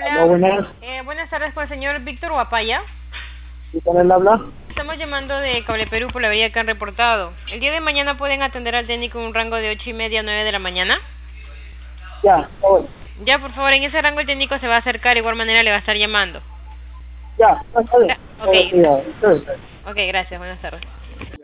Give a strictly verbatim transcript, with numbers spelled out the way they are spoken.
Hola, buenas. Eh, buenas tardes con el señor Víctor Guapaya. ¿Y con él habla? Estamos llamando de Cable Perú por la avería que han reportado. El día de mañana pueden atender al técnico en un rango de ocho y media a nueve de la mañana. Ya, está bueno. Ya, por favor, en ese rango el técnico se va a acercar, de igual manera le va a estar llamando. Ya, está bien. Ok, Está bien. ok, gracias, buenas tardes.